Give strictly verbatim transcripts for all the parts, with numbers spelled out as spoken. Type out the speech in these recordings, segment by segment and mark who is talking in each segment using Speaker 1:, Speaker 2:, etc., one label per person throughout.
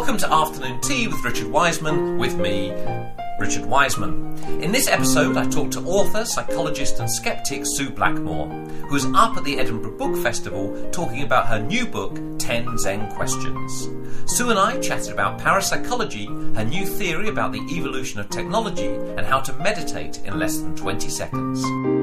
Speaker 1: Welcome to Afternoon Tea with Richard Wiseman, with me, Richard Wiseman. In this episode, I talk to author, psychologist and skeptic Sue Blackmore, who is up at the Edinburgh Book Festival talking about her new book, ten Zen Questions. Sue and I chatted about parapsychology, her new theory about the evolution of technology, and how to meditate in less than twenty seconds.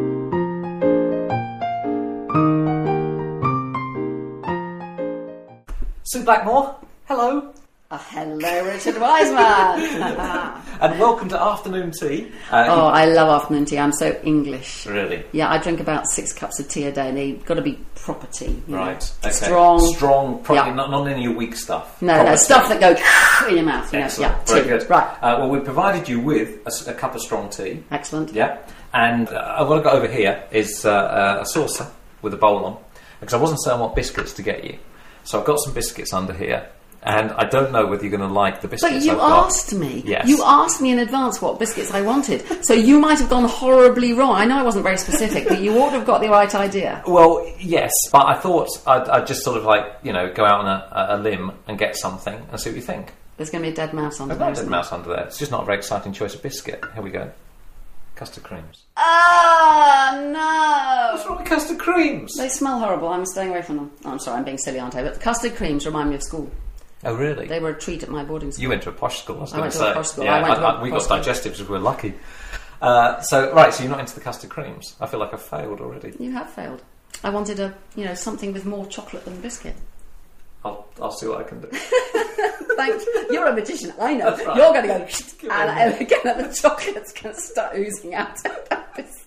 Speaker 1: Sue Blackmore, hello.
Speaker 2: Oh, hello, Richard Wiseman.
Speaker 1: And welcome to Afternoon Tea. Uh,
Speaker 2: oh, I love afternoon tea. I'm so English.
Speaker 1: Really?
Speaker 2: Yeah, I drink about six cups of tea a day, and they've got to be proper tea. You
Speaker 1: right.
Speaker 2: know?
Speaker 1: Okay.
Speaker 2: Strong.
Speaker 1: Strong, probably
Speaker 2: yeah.
Speaker 1: not, not any of your weak stuff.
Speaker 2: No,
Speaker 1: proper
Speaker 2: no, stuff
Speaker 1: tea.
Speaker 2: that goes in your mouth. You know?
Speaker 1: Excellent.
Speaker 2: Yeah,
Speaker 1: Very
Speaker 2: tea.
Speaker 1: good.
Speaker 2: Right.
Speaker 1: Uh, well, we provided you with a, a cup of strong tea.
Speaker 2: Excellent.
Speaker 1: Yeah. And uh, what I've got over here is uh, uh, a saucer with a bowl on, because I wasn't certain what biscuits to get you. So I've got some biscuits under here. And I don't know whether you're going to like the biscuits.
Speaker 2: But you
Speaker 1: I've got.
Speaker 2: asked me.
Speaker 1: Yes.
Speaker 2: You asked me in advance what biscuits I wanted. So you might have gone horribly wrong. I know I wasn't very specific, but you ought to have got the right idea.
Speaker 1: Well, yes, but I thought I'd, I'd just sort of like, you know, go out on a, a limb and get something and see what you think.
Speaker 2: There's going to be a dead mouse under
Speaker 1: There's
Speaker 2: there.
Speaker 1: not a dead mouse under there. It's just not a very exciting choice of biscuit. Here we go. Custard creams.
Speaker 2: Ah, no!
Speaker 1: What's wrong with custard creams?
Speaker 2: They smell horrible. I'm staying away from them. Oh, I'm sorry, I'm being silly, aren't I? But the custard creams remind me of school.
Speaker 1: Oh, really?
Speaker 2: They were a treat at my boarding school.
Speaker 1: You went to a posh school, I was
Speaker 2: I
Speaker 1: going
Speaker 2: went
Speaker 1: to
Speaker 2: to
Speaker 1: say.
Speaker 2: a posh school.
Speaker 1: Yeah,
Speaker 2: I went to a
Speaker 1: I, I, we got
Speaker 2: posh school.
Speaker 1: digestives if we were lucky. Uh, so, right, so you're not into the custard creams. I feel like I've failed already.
Speaker 2: You have failed. I wanted a, you know, something with more chocolate than biscuit.
Speaker 1: I'll, I'll see what I can do.
Speaker 2: Thanks. You're a magician, I know.
Speaker 1: That's right.
Speaker 2: You're going to go, and again, the chocolate's going to start oozing out of that biscuit.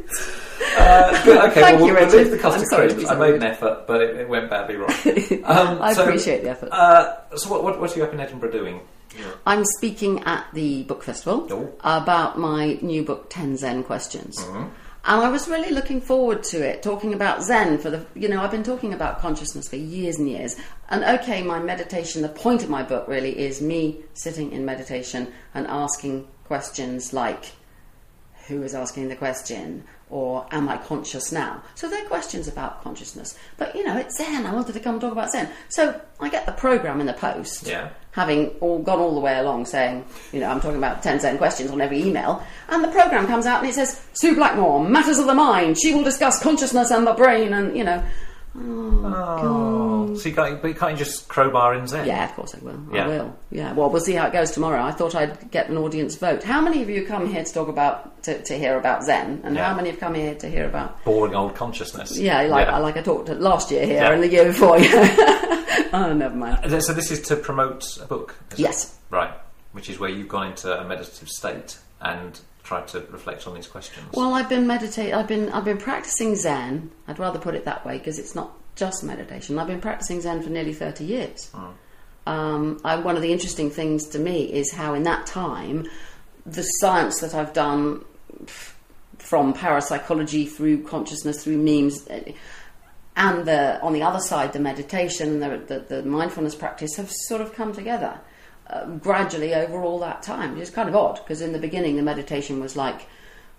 Speaker 1: Uh, good, okay,
Speaker 2: Thank
Speaker 1: well,
Speaker 2: you,
Speaker 1: we'll
Speaker 2: Richard.
Speaker 1: leave the custard
Speaker 2: I'm sorry to
Speaker 1: creams.
Speaker 2: be
Speaker 1: I
Speaker 2: so
Speaker 1: made
Speaker 2: rude.
Speaker 1: an effort, but it, it went badly wrong. Um,
Speaker 2: I
Speaker 1: so,
Speaker 2: appreciate the effort.
Speaker 1: Uh, so, what, what, what are you up in Edinburgh doing? Yeah.
Speaker 2: I'm speaking at the book festival
Speaker 1: Oh.
Speaker 2: about my new book, ten Zen Questions.
Speaker 1: Mm-hmm.
Speaker 2: And I was really looking forward to it, talking about Zen for the, you know, I've been talking about consciousness for years and years. And okay, my meditation, the point of my book really is me sitting in meditation and asking questions like, who is asking the question? Or am I conscious now? So they're questions about consciousness. But, you know, it's Zen. I wanted to come and talk about Zen. So I get the programme in the post,
Speaker 1: Yeah.
Speaker 2: having all gone all the way along saying, you know, I'm talking about ten Zen questions on every email. And the programme comes out and it says, Sue Blackmore, Matters of the Mind. She will discuss consciousness and the brain. And, you know, oh,
Speaker 1: Oh,
Speaker 2: God.
Speaker 1: so you can't, but you can't just crowbar in Zen?
Speaker 2: Yeah, of course I will.
Speaker 1: Yeah.
Speaker 2: I will. Yeah. Well, we'll see how it goes tomorrow. I thought I'd get an audience vote. How many of you come here to talk about to, to hear about Zen, and
Speaker 1: Yeah.
Speaker 2: how many have come here to hear about?
Speaker 1: Boring old consciousness.
Speaker 2: Yeah, like
Speaker 1: Yeah.
Speaker 2: like I talked last year here
Speaker 1: Yeah.
Speaker 2: and the year before. Oh, never mind.
Speaker 1: So this is to promote a book? Is
Speaker 2: Yes.
Speaker 1: it? Right. Which is where you've gone into a meditative state and tried to reflect on these questions.
Speaker 2: Well, I've been meditate. I've been I've been practicing Zen. I'd rather put it that way because it's not just meditation. I've been practicing Zen for nearly thirty years.
Speaker 1: Mm.
Speaker 2: Um, I, one of the interesting things to me is how in that time the science that I've done f- from parapsychology through consciousness through memes uh, and the on the other side the meditation and the, the, the mindfulness practice have sort of come together uh, gradually over all that time. It's kind of odd because in the beginning the meditation was like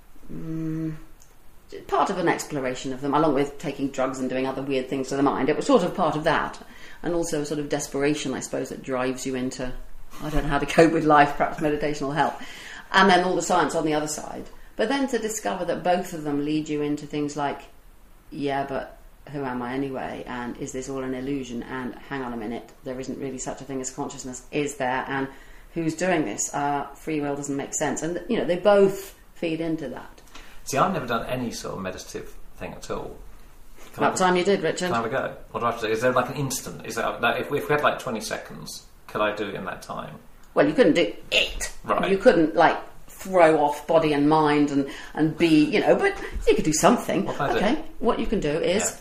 Speaker 2: mm, part of an exploration of them, along with taking drugs and doing other weird things to the mind. It was sort of part of that, and also a sort of desperation, I suppose, that drives you into, I don't know how to cope with life, perhaps meditation will help. And then all the science on the other side. But then to discover that both of them lead you into things like, yeah, but who am I anyway? And is this all an illusion? And hang on a minute, there isn't really such a thing as consciousness, is there? And who's doing this? Uh, free will doesn't make sense. And, you know, they both feed into that.
Speaker 1: See, I've never done any sort of meditative thing at all. Can
Speaker 2: About
Speaker 1: I,
Speaker 2: time you did, Richard.
Speaker 1: Can I have a go? What do I have to do? Is there like an instant? Is there, like, if, we, if we had like twenty seconds, could I do it in that time?
Speaker 2: Well, you couldn't do it.
Speaker 1: Right.
Speaker 2: You couldn't, like, throw off body and mind and, and be, you know, but you could do something.
Speaker 1: What can I do?
Speaker 2: Okay, what you can do is
Speaker 1: Yeah.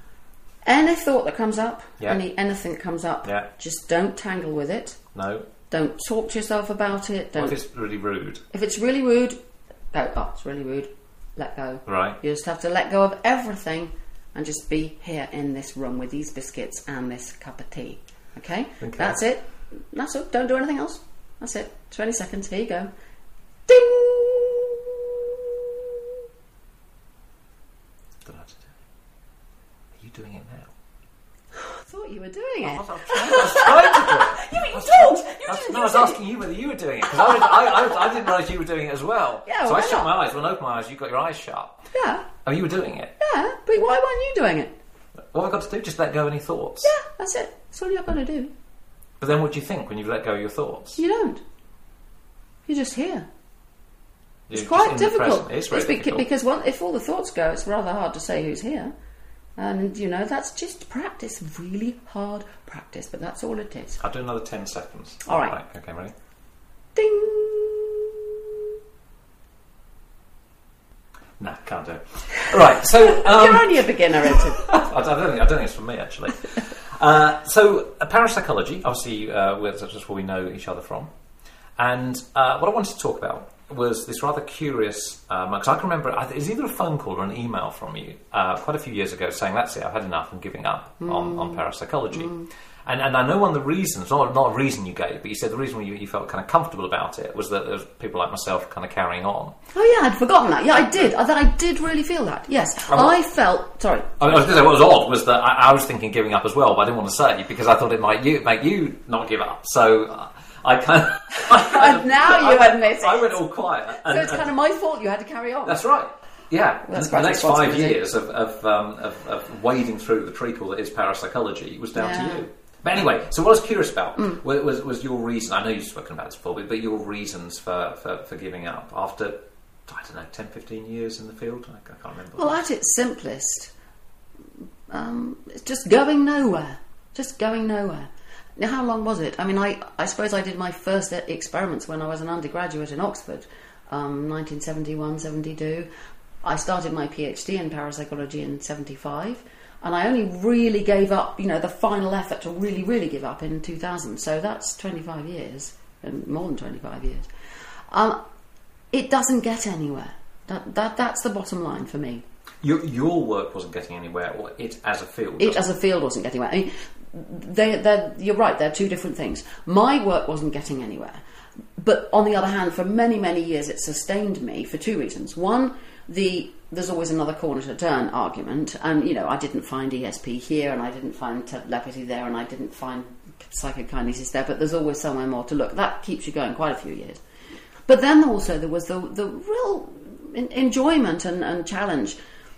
Speaker 2: any thought that comes up,
Speaker 1: Yeah.
Speaker 2: any anything that comes up,
Speaker 1: Yeah.
Speaker 2: just don't tangle with it.
Speaker 1: No.
Speaker 2: Don't talk to yourself about it. Don't.
Speaker 1: What if it's really rude?
Speaker 2: If it's really rude, go, oh, it's really rude, let go.
Speaker 1: Right.
Speaker 2: You just have to let go of everything and just be here in this room with these biscuits and this cup of tea. Okay?
Speaker 1: Okay.
Speaker 2: That's it. That's it. Don't do anything else. That's it. twenty seconds. Here you go. Ding!
Speaker 1: Don't know how to do it. Are you doing it now?
Speaker 2: thought you were doing
Speaker 1: I
Speaker 2: it.
Speaker 1: was, I was trying, I was trying to do it.
Speaker 2: You, you
Speaker 1: I was
Speaker 2: talked!
Speaker 1: trying-
Speaker 2: You
Speaker 1: I was-
Speaker 2: didn't
Speaker 1: no, I was
Speaker 2: do it.
Speaker 1: asking you whether you were doing it, because I, I, I, I didn't realise you were doing it as well.
Speaker 2: Yeah,
Speaker 1: so
Speaker 2: why
Speaker 1: I shut
Speaker 2: not?
Speaker 1: my eyes. When I opened my eyes, you got your eyes shut.
Speaker 2: Yeah,
Speaker 1: Oh, you were doing it.
Speaker 2: yeah, but why weren't you doing it?
Speaker 1: What have I got to do? Just let go of any thoughts?
Speaker 2: Yeah, that's it. That's all you're going to do.
Speaker 1: But then what do you think when you've let go of your thoughts?
Speaker 2: You don't. You're just here. It's
Speaker 1: You're
Speaker 2: quite
Speaker 1: just in the
Speaker 2: difficult.
Speaker 1: present. It's very
Speaker 2: It's beca-
Speaker 1: difficult.
Speaker 2: because one, if all the thoughts go, it's rather hard to say who's here. And, you know, that's just practice. Really hard practice. But that's all it is.
Speaker 1: I'll do another ten seconds.
Speaker 2: All right.
Speaker 1: Okay, ready?
Speaker 2: Ding!
Speaker 1: No, can't do it. All right, so... Um,
Speaker 2: You're only a beginner at it.
Speaker 1: I don't think I don't think it's from me actually. Uh, so, uh, parapsychology, obviously, uh, that's just where we know each other from. And uh, what I wanted to talk about was this rather curious, because I can remember it was either a phone call or an email from you uh, quite a few years ago saying, "That's it, I've had enough, I'm giving up mm. on, on parapsychology." Mm. And, and I know one of the reasons, not, not a reason you gave, but you said the reason you, you felt kind of comfortable about it was that there was people like myself kind of carrying on.
Speaker 2: Oh yeah, I'd forgotten that. Yeah, I did. I, I did really feel that. Yes,
Speaker 1: Oh,
Speaker 2: I felt. Sorry.
Speaker 1: I was going to say what was odd was that I, I was thinking giving up as well, but I didn't want to say because I thought it might you, make you not give up. So uh, I kind of.
Speaker 2: And now you
Speaker 1: I,
Speaker 2: admit it.
Speaker 1: I went all quiet. And,
Speaker 2: So it's kind of my fault you had to carry on.
Speaker 1: That's right. Yeah,
Speaker 2: That's
Speaker 1: the
Speaker 2: quite
Speaker 1: next five
Speaker 2: responsibility.
Speaker 1: years of of, um, of of wading through the treacle that is parapsychology was down
Speaker 2: Yeah.
Speaker 1: to you. But anyway, so what I was curious about mm. was, was was your reason. I know you've spoken about this before, but, but your reasons for, for, for giving up after, I don't know, ten, fifteen years in the field? I, I can't remember.
Speaker 2: Well, at its simplest, um, it's just going nowhere. Just going nowhere. Now, how long was it? I mean, I, I suppose I did my first experiments when I was an undergraduate in Oxford, um, nineteen seventy-one, seventy-two. I started my PhD in parapsychology in seventy-five. And I only really gave up, you know, the final effort to really, really give up in two thousand. So that's twenty-five years, and more than twenty-five years. Um, it doesn't get anywhere. That, that That's the bottom line for me.
Speaker 1: Your, your work wasn't getting anywhere, or it as a field?
Speaker 2: It as a field wasn't getting anywhere. I mean, they, they're, you're right, they're two different things. My work wasn't getting anywhere. But on the other hand, for many, many years, it sustained me for two reasons. One, the there's always another corner to turn argument, and you know I didn't find E S P here, and I didn't find telepathy there, and I didn't find psychokinesis there, but there's always somewhere more to look. That keeps you going quite a few years. But then also there was the the real in, enjoyment and, and challenge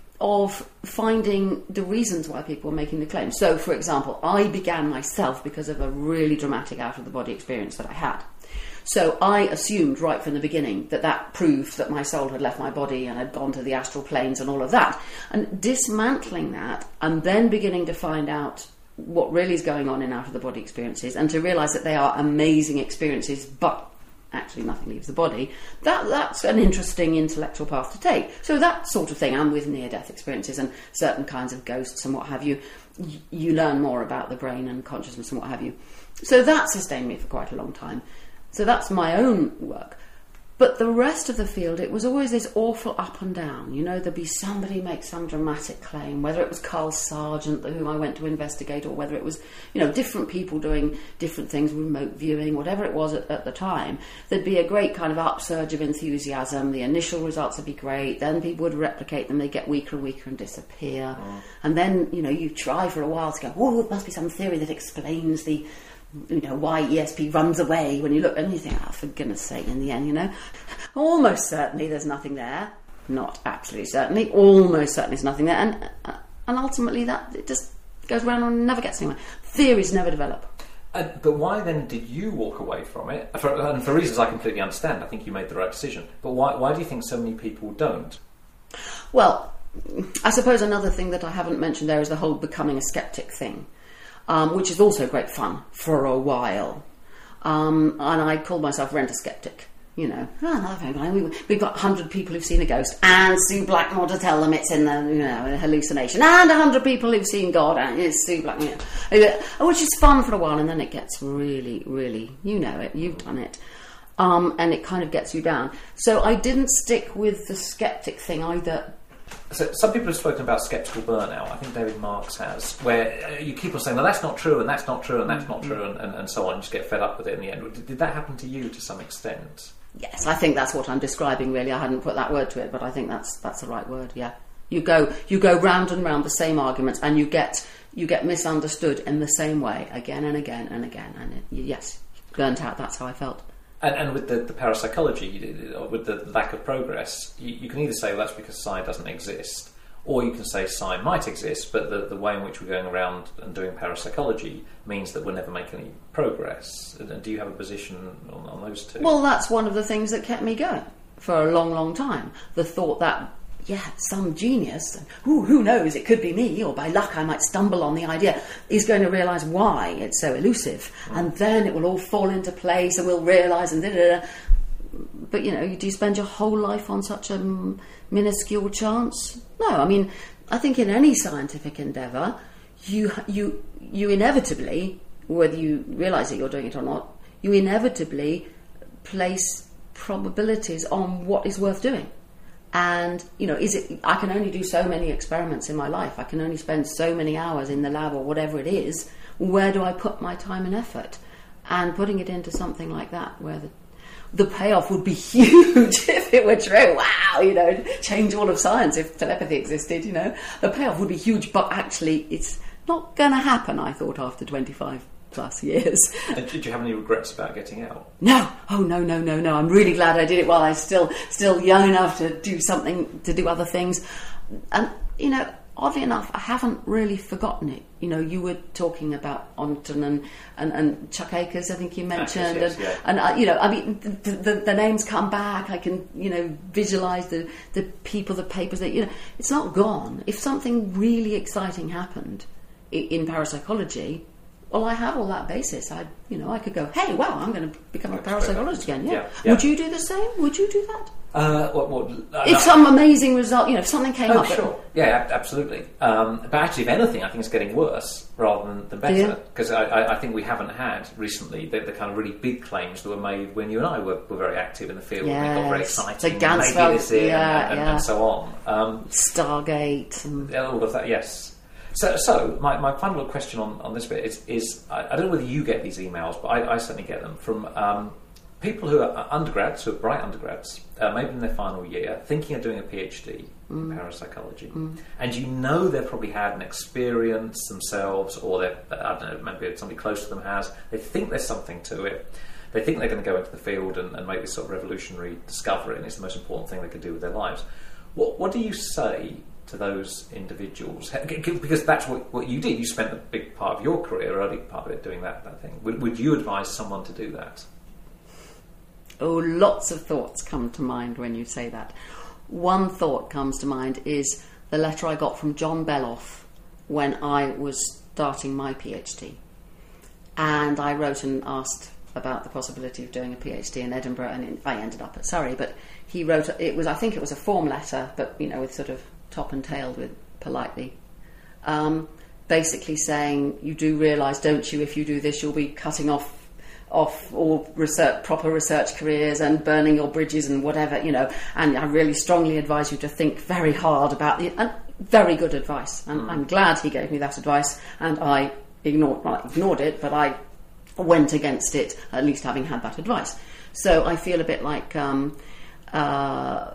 Speaker 2: of finding the reasons why people were making the claims. So, for example, I began myself because of a really dramatic out-of-the-body experience that I had. So I assumed right from the beginning that that proved that my soul had left my body and had gone to the astral planes and all of that. And dismantling that and then beginning to find out what really is going on in out-of-the-body experiences and to realise that they are amazing experiences, but actually nothing leaves the body, that that's an interesting intellectual path to take. So that sort of thing, and with near-death experiences and certain kinds of ghosts and what have you, y- you learn more about the brain and consciousness and what have you. So that sustained me for quite a long time. So that's my own work. But the rest of the field, it was always this awful up and down. You know, there'd be somebody make some dramatic claim, whether it was Carl Sargent, whom I went to investigate, or whether it was, you know, different people doing different things, remote viewing, whatever it was at, at the time. There'd be a great kind of upsurge of enthusiasm. The initial results would be great. Then people would replicate them. They'd get weaker and weaker and disappear. Mm. And then, you know, you try for a while to go, oh, it must be some theory that explains the... you know, why E S P runs away when you look and you think, oh, for goodness sake, in the end, you know, almost certainly there's nothing there. Not absolutely certainly, almost certainly there's nothing there. And uh, and ultimately that, it just goes around and never gets anywhere. Theories never develop.
Speaker 1: Uh, but why then did you walk away from it? For, and for reasons I completely understand, I think you made the right decision. But why, why do you think so many people don't?
Speaker 2: Well, I suppose another thing that I haven't mentioned there is the whole becoming a skeptic thing. Um, which is also great fun for a while. Um, and I called myself Rent-A-Skeptic. You know, oh, another thing. We, we've got one hundred people who've seen a ghost, and Sue Blackmore to tell them it's in the, you know, a hallucination, and one hundred people who've seen God, and it's Sue Blackmore. You know, which is fun for a while, and then it gets really, really, you know it, you've done it. Um, and it kind of gets you down. So I didn't stick with the skeptic thing either.
Speaker 1: So some people have spoken about sceptical burnout. I think David Marks has, where you keep on saying, "No, that's not true, and that's not true, and that's not true," and, and, and so on. You just get fed up with it in the end. Did, did that happen to you to some extent?
Speaker 2: Yes, I think that's what I'm describing. Really, I hadn't put that word to it, but I think that's that's the right word. Yeah, you go you go round and round the same arguments, and you get you get misunderstood in the same way again and again and again. And it, yes, burnt out, that's how I felt.
Speaker 1: And, and with the, the parapsychology, with the lack of progress, you, you can either say, well, that's because psi doesn't exist, or you can say psi might exist, but the, the way in which we're going around and doing parapsychology means that we'll never make any progress. Do you have a position on, on those two?
Speaker 2: Well, that's one of the things that kept me going for a long, long time. The thought that, yeah, some genius, who, who knows, it could be me, or by luck I might stumble on the idea, is going to realise why it's so elusive. Mm. And then it will all fall into place and we'll realise and da-da-da. But, you know, do you spend your whole life on such a m- minuscule chance? No, I mean, I think in any scientific endeavour, you, you, you inevitably, whether you realise that you're doing it or not, you inevitably place probabilities on what is worth doing. And, you know, is it? I can only do so many experiments in my life. I can only spend so many hours in the lab or whatever it is. Where do I put my time and effort? And putting it into something like that, where the the payoff would be huge if it were true. Wow, you know, change all of science if telepathy existed, you know. The payoff would be huge, but actually it's not going to happen, I thought, after twenty-five plus years.
Speaker 1: And did you have any regrets about getting out?
Speaker 2: No. Oh, no, no, no, no. I'm really glad I did it while I was still, still young enough to do something, to do other things. And, you know, oddly enough, I haven't really forgotten it. You know, you were talking about Onton and, and, and Chuck Akers, I think you mentioned.
Speaker 1: Akers, yes,
Speaker 2: and,
Speaker 1: yeah.
Speaker 2: and uh, you know, I mean, the, the, the names come back. I can, you know, visualise the, the people, the papers. That, you know, it's not gone. If something really exciting happened in, in parapsychology, well, I have all that basis. I, you know, I could go, hey, wow, I'm going to become a parapsychologist again. Yeah.
Speaker 1: Yeah, yeah.
Speaker 2: Would you do the same? Would you do that?
Speaker 1: Uh, what, what, uh,
Speaker 2: if
Speaker 1: no.
Speaker 2: some amazing result, you know, if something came
Speaker 1: oh,
Speaker 2: up.
Speaker 1: sure. Yeah, absolutely. Um, but actually, if anything, I think it's getting worse rather than, than better. Because I, I, I think we haven't had recently the, the kind of really big claims that were made when you and I were, were very active in the field.
Speaker 2: Yes.
Speaker 1: And it got very exciting.
Speaker 2: The Ganzfeld,
Speaker 1: this in
Speaker 2: yeah,
Speaker 1: and, and,
Speaker 2: yeah.
Speaker 1: and so on. Um,
Speaker 2: Stargate. And
Speaker 1: all of that, yes. So, so my, my final question on, on this bit is, is I, I don't know whether you get these emails, but I, I certainly get them from um, people who are undergrads, who are bright undergrads, uh, maybe in their final year, thinking of doing a PhD mm. in parapsychology. Mm. And you know they've probably had an experience themselves, or they're, I don't know, maybe somebody close to them has. They think there's something to it. They think they're going to go into the field and, and make this sort of revolutionary discovery, and it's the most important thing they could do with their lives. What, what do you say to those individuals? Because that's what, what you did. You spent a big part of your career, early part of it, doing that, that thing. Would, would you advise someone to do that?
Speaker 2: Oh, lots of thoughts come to mind when you say that. One thought comes to mind is the letter I got from John Beloff when I was starting my PhD. And I wrote and asked about the possibility of doing a PhD in Edinburgh, and I ended up at Surrey. But he wrote, it was, I think it was a form letter, but, you know, with sort of top and tailed with politely, um, basically saying, you do realise, don't you, if you do this, you'll be cutting off off all research, proper research careers and burning your bridges and whatever, you know, and I really strongly advise you to think very hard about the, and very good advice, and mm. I'm glad he gave me that advice, and I ignored, well, I ignored it, but I went against it, at least having had that advice. So I feel a bit like, um, uh,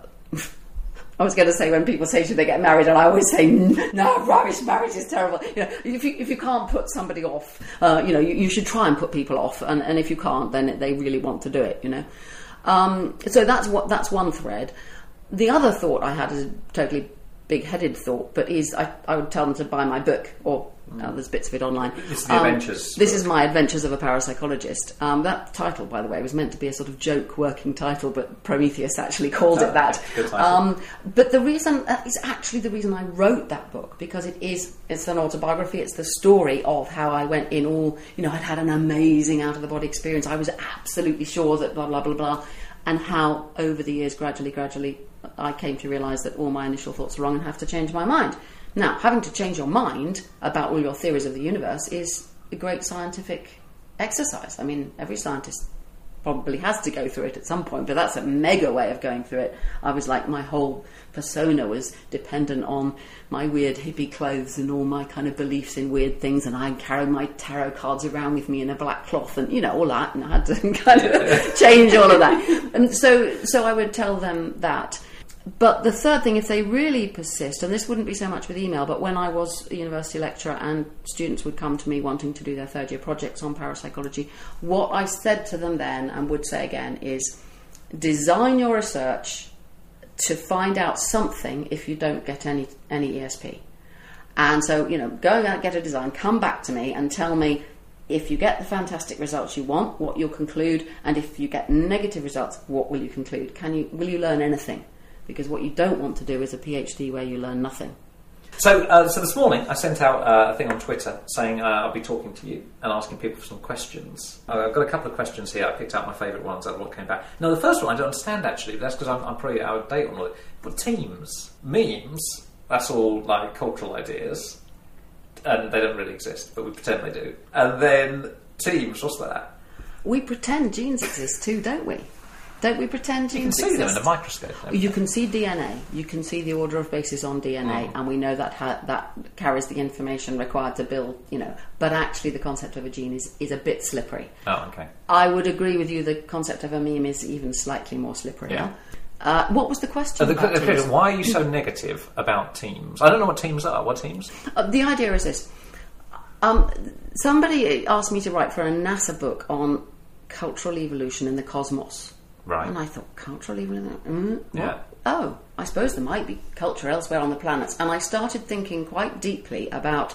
Speaker 2: I was going to say when people say should they get married, and I always say no, rubbish, marriage is terrible. You know, if you if you can't put somebody off, uh, you know, you, you should try and put people off, and, and if you can't, then they really want to do it. You know, um, so that's what that's one thread. The other thought I had is a totally big-headed thought, but is I, I would tell them to buy my book, or uh, there's bits of it online.
Speaker 1: This is the
Speaker 2: um,
Speaker 1: Adventures.
Speaker 2: This is my Adventures of a Parapsychologist. Um, that title, by the way, was meant to be a sort of joke working title, but Prometheus actually called
Speaker 1: oh,
Speaker 2: it that.
Speaker 1: Good title.
Speaker 2: Um, but the reason uh, is actually the reason I wrote that book, because it is it's an autobiography. It's the story of how I went in all, you know, I'd had an amazing out-of-the-body experience. I was absolutely sure that blah, blah, blah, blah, and how over the years, gradually, gradually, I came to realise that all my initial thoughts were wrong and have to change my mind. Now, having to change your mind about all your theories of the universe is a great scientific exercise. I mean, every scientist probably has to go through it at some point, but that's a mega way of going through it. I was like, my whole persona was dependent on my weird hippie clothes and all my kind of beliefs in weird things, and I carried my tarot cards around with me in a black cloth, and, you know, all that, and I had to kind of change all of that. And so, so I would tell them that. but the third thing, if they really persist, and this wouldn't be so much with email, but when I was a university lecturer and students would come to me wanting to do their third year projects on parapsychology, what I said to them then and would say again is design your research to find out something if you don't get any any E S P. And so, you know, go out, get a design, come back to me and tell me if you get the fantastic results you want, what you'll conclude, and if you get negative results, what will you conclude? Can you will you learn anything? Because what you don't want to do is a PhD where you learn nothing.
Speaker 1: So, uh, so this morning I sent out uh, a thing on Twitter saying uh, I'll be talking to you and asking people for some questions. Uh, I've got a couple of questions here. I picked out my favourite ones out of what came back. Now, the first one I don't understand actually, but that's because I'm, I'm probably out of date on all it. But teams, memes, that's all like cultural ideas, and they don't really exist, but we pretend they do. And then teams, what's that?
Speaker 2: We pretend genes exist too, don't we? Don't we pretend genes exist?
Speaker 1: You can see them in a microscope.
Speaker 2: You can see D N A. You can see the order of bases on D N A, mm. and we know that ha- that carries the information required to build, you know. But actually, the concept of a gene is, is a bit slippery.
Speaker 1: Oh, okay.
Speaker 2: I would agree with you. The concept of a meme is even slightly more slippery.
Speaker 1: Yeah.
Speaker 2: Uh, what was the question?
Speaker 1: Uh, the,
Speaker 2: about
Speaker 1: the,
Speaker 2: teams?
Speaker 1: why are you so negative about teams? I don't know what teams are. What teams?
Speaker 2: Uh, the idea is this. Um, somebody asked me to write for a NASA book on cultural evolution in the cosmos.
Speaker 1: Right.
Speaker 2: And I thought, cultural evolution? Mm,
Speaker 1: yeah.
Speaker 2: Oh, I suppose there might be culture elsewhere on the planets. And I started thinking quite deeply about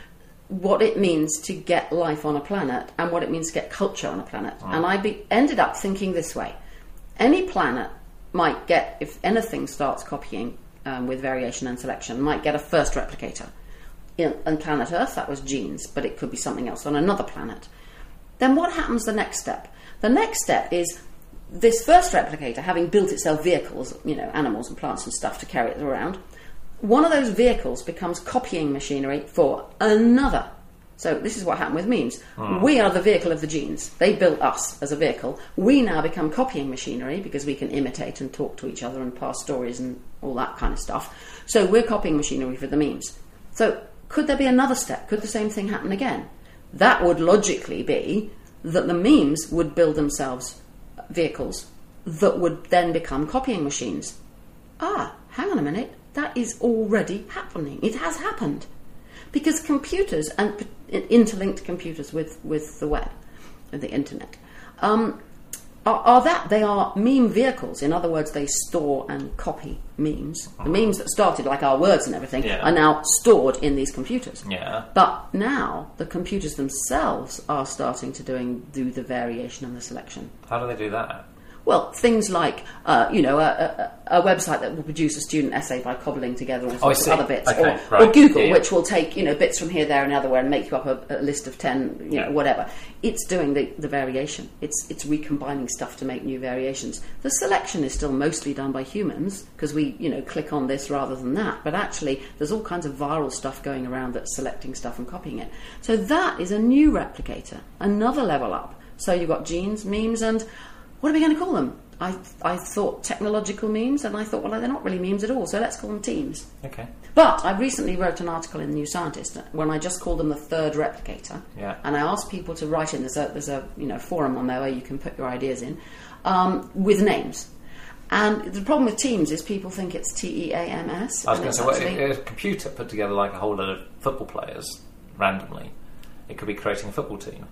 Speaker 2: what it means to get life on a planet and what it means to get culture on a planet. Mm. And I be- ended up thinking this way. Any planet might get, if anything starts copying um, with variation and selection, might get a first replicator. In, on planet Earth, that was genes, but it could be something else on another planet. Then what happens the next step? The next step is this first replicator, having built itself vehicles, you know, animals and plants and stuff to carry it around, one of those vehicles becomes copying machinery for another. So this is what happened with memes. Mm. We are the vehicle of the genes. They built us as a vehicle. We now become copying machinery because we can imitate and talk to each other and pass stories and all that kind of stuff. So we're copying machinery for the memes. So could there be another step? Could the same thing happen again? That would logically be that the memes would build themselves vehicles that would then become copying machines. Ah, hang on a minute. That is already happening. It has happened. Because computers, and interlinked computers with, with the web, and the internet, um, are, are that. They are meme vehicles. In other words, they store and copy memes. The memes that started, like our words and everything,
Speaker 1: yeah.
Speaker 2: are now stored in these computers.
Speaker 1: Yeah.
Speaker 2: But now the computers themselves are starting to doing do the variation and the selection.
Speaker 1: How do they do that?
Speaker 2: Well, things like, uh, you know, a, a, a website that will produce a student essay by cobbling together all sorts
Speaker 1: oh,
Speaker 2: of other bits.
Speaker 1: Okay,
Speaker 2: or,
Speaker 1: right.
Speaker 2: or Google,
Speaker 1: yeah, yeah.
Speaker 2: which will take, you know, bits from here, there and otherwhere and make you up a, a list of ten, you
Speaker 1: yeah.
Speaker 2: know, whatever. It's doing the, the variation. It's it's recombining stuff to make new variations. The selection is still mostly done by humans because we, you know, click on this rather than that. But actually, there's all kinds of viral stuff going around that's selecting stuff and copying it. So that is a new replicator, another level up. So you've got genes, memes, and what are we going to call them? I I thought technological memes, and I thought, well, they're not really memes at all, so let's call them teams.
Speaker 1: Okay.
Speaker 2: But I recently wrote an article in the New Scientist when I just called them the third replicator,
Speaker 1: yeah.
Speaker 2: and I asked people to write in. There's a there's a you know forum on there where you can put your ideas in um, with names. And the problem with teams is people think it's T E A M S.
Speaker 1: I was going to say, well,
Speaker 2: actually...
Speaker 1: if a computer put together like a whole lot of football players randomly, it could be creating a football team.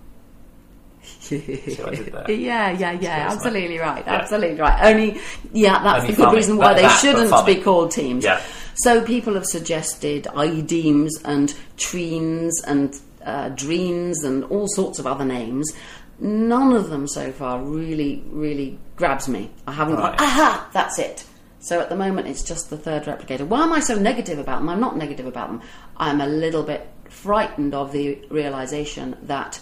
Speaker 1: See what I did there?
Speaker 2: Yeah, yeah, yeah.
Speaker 1: It's
Speaker 2: absolutely
Speaker 1: nice.
Speaker 2: right.
Speaker 1: Yeah.
Speaker 2: Absolutely right. Only, yeah, that's
Speaker 1: Only
Speaker 2: the good
Speaker 1: funny.
Speaker 2: reason why
Speaker 1: that,
Speaker 2: they
Speaker 1: that,
Speaker 2: shouldn't be called teams.
Speaker 1: Yeah.
Speaker 2: So people have suggested idemes and treens and uh, dreens and all sorts of other names. None of them so far really, really grabs me. I haven't
Speaker 1: right.
Speaker 2: gone, aha, that's it. So at the moment it's just the third replicator. Why am I so negative about them? I'm not negative about them. I'm a little bit frightened of the realisation that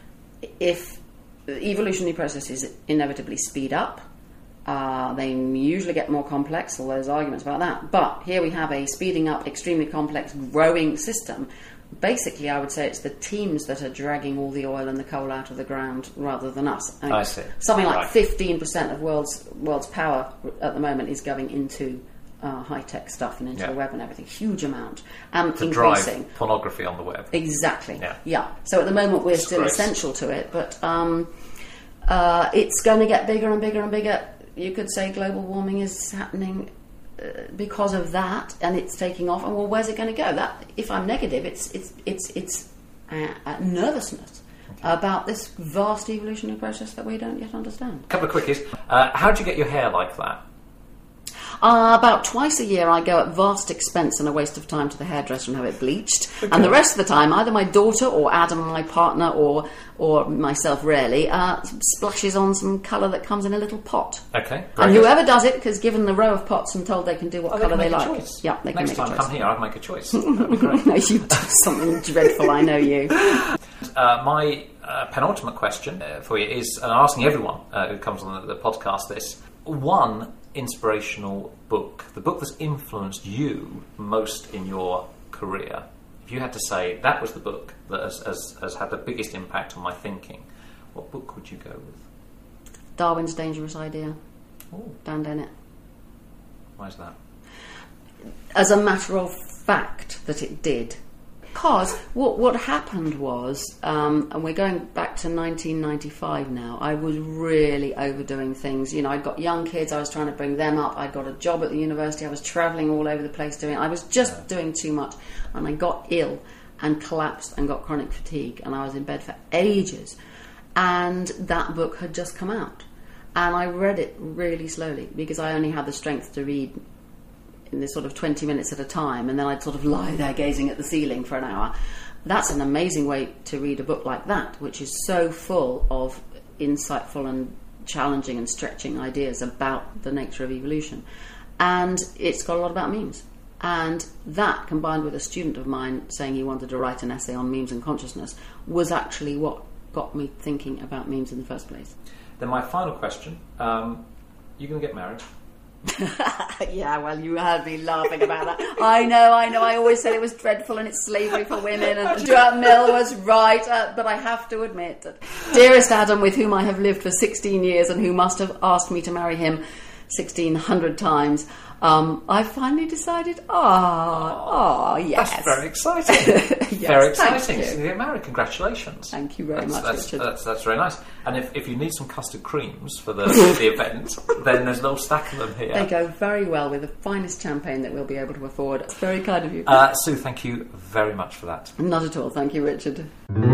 Speaker 2: if evolutionary processes inevitably speed up, uh, they usually get more complex, although there's arguments about that. But here we have a speeding up, extremely complex, growing system. Basically, I would say it's the teams that are dragging all the oil and the coal out of the ground rather than us. I, mean,
Speaker 1: I see.
Speaker 2: Something like
Speaker 1: right.
Speaker 2: fifteen percent of world's world's power at the moment is going into uh, high-tech stuff and into
Speaker 1: yeah.
Speaker 2: the web and everything. Huge amount. And
Speaker 1: to
Speaker 2: increasing.
Speaker 1: drive pornography on the web.
Speaker 2: Exactly.
Speaker 1: Yeah.
Speaker 2: yeah. So at the moment, we're
Speaker 1: It's
Speaker 2: still
Speaker 1: gross.
Speaker 2: essential to it, but um, uh, it's going to get bigger and bigger and bigger. You could say global warming is happening uh, because of that, and it's taking off. And well, where's it going to go? That if I'm negative, it's it's it's it's uh, uh, nervousness okay. about this vast evolutionary process that we don't yet understand.
Speaker 1: A couple of quickies. Uh, how do you get your hair like that?
Speaker 2: Uh, about twice a year I go at vast expense and a waste of time to the hairdresser and have it bleached. Okay. And the rest of the time, either my daughter or Adam, my partner, or or myself, rarely, uh, splashes on some colour that comes in a little pot.
Speaker 1: Okay.
Speaker 2: And whoever does it, because given the row of pots, I'm told they can do what
Speaker 1: oh,
Speaker 2: colour
Speaker 1: they,
Speaker 2: they like.
Speaker 1: Choice.
Speaker 2: Yeah, they
Speaker 1: Next
Speaker 2: can make a choice.
Speaker 1: Next time, come here, I'll make a choice. That'd be great.
Speaker 2: No, you do something dreadful, I know you.
Speaker 1: Uh, my uh, penultimate question uh, for you is, and I'm asking everyone uh, who comes on the, the podcast this, one inspirational book, the book that's influenced you most in your career. If you had to say that was the book that has, has, has had the biggest impact on my thinking, what book would you go with?
Speaker 2: Darwin's Dangerous Idea.
Speaker 1: Ooh.
Speaker 2: Dan Dennett.
Speaker 1: Why is that?
Speaker 2: As a matter of fact that it did. Because what what happened was, um, and we're going back to nineteen ninety-five now, I was really overdoing things. You know, I'd got young kids, I was trying to bring them up, I'd got a job at the university, I was travelling all over the place doing I was just yeah. doing too much. And I got ill and collapsed and got chronic fatigue, and I was in bed for ages. And that book had just come out. And I read it really slowly, because I only had the strength to read in this sort of twenty minutes at a time, and then I'd sort of lie there gazing at the ceiling for an hour. That's an amazing way to read a book like that, which is so full of insightful and challenging and stretching ideas about the nature of evolution. And it's got a lot about memes. And that, combined with a student of mine saying he wanted to write an essay on memes and consciousness, was actually what got me thinking about memes in the first place.
Speaker 1: Then my final question, um, you're going to get married?
Speaker 2: Yeah, well, you heard me laughing about that. I know, I know. I always said it was dreadful and it's slavery for women, and Stuart Mill was right. Uh, but I have to admit that dearest Adam, with whom I have lived for sixteen years and who must have asked me to marry him sixteen hundred times, um, I finally decided, ah, oh, oh, yes.
Speaker 1: That's very exciting.
Speaker 2: Yes,
Speaker 1: very exciting.
Speaker 2: You.
Speaker 1: So you get married. Congratulations.
Speaker 2: Thank you very
Speaker 1: that's,
Speaker 2: much,
Speaker 1: that's,
Speaker 2: Richard.
Speaker 1: That's, that's very nice. And if, if you need some custard creams for the, the event, then there's a little stack of them here.
Speaker 2: They go very well with the finest champagne that we'll be able to afford. It's very kind of you.
Speaker 1: Uh, Sue, thank you very much for that.
Speaker 2: Not at all. Thank you, Richard.